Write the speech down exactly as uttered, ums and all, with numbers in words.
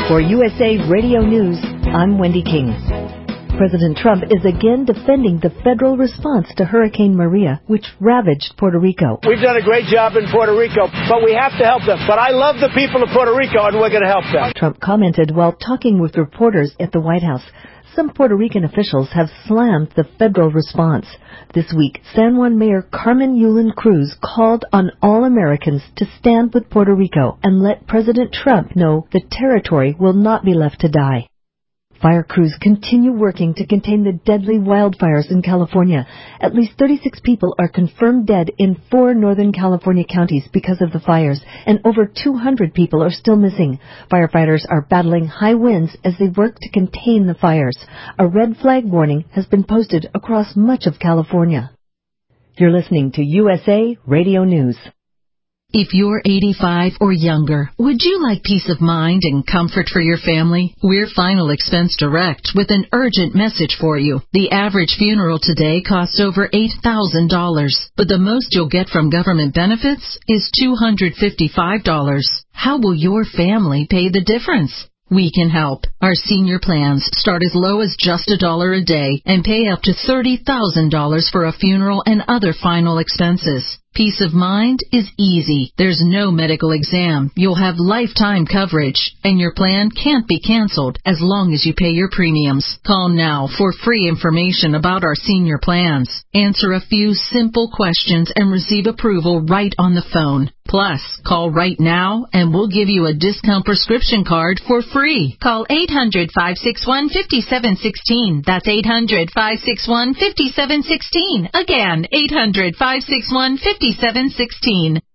For U S A Radio News, I'm Wendy King. President Trump is again defending the federal response to Hurricane Maria, which ravaged Puerto Rico. We've done a great job in Puerto Rico, but we have to help them. But I love the people of Puerto Rico, and we're going to help them. Trump commented while talking with reporters at the White House. Some Puerto Rican officials have slammed the federal response. This week, San Juan Mayor Carmen Yulín Cruz called on all Americans to stand with Puerto Rico and let President Trump know the territory will not be left to die. Fire crews continue working to contain the deadly wildfires in California. At least thirty-six people are confirmed dead in four Northern California counties because of the fires, and over two hundred people are still missing. Firefighters are battling high winds as they work to contain the fires. A red flag warning has been posted across much of California. You're listening to U S A Radio News. If you're eighty-five or younger, would you like peace of mind and comfort for your family? We're Final Expense Direct with an urgent message for you. The average funeral today costs over eight thousand dollars, but the most you'll get from government benefits is two hundred fifty-five dollars. How will your family pay the difference? We can help. Our senior plans start as low as just a dollar a day and pay up to thirty thousand dollars for a funeral and other final expenses. Peace of mind is easy. There's no medical exam. You'll have lifetime coverage, and your plan can't be canceled as long as you pay your premiums. Call now for free information about our senior plans. Answer a few simple questions and receive approval right on the phone. Plus, call right now and we'll give you a discount prescription card for free. Call eight hundred, five six one, five seven one six. That's eight hundred, five six one, five seven one six. Again, eight hundred, five six one, five seven one six.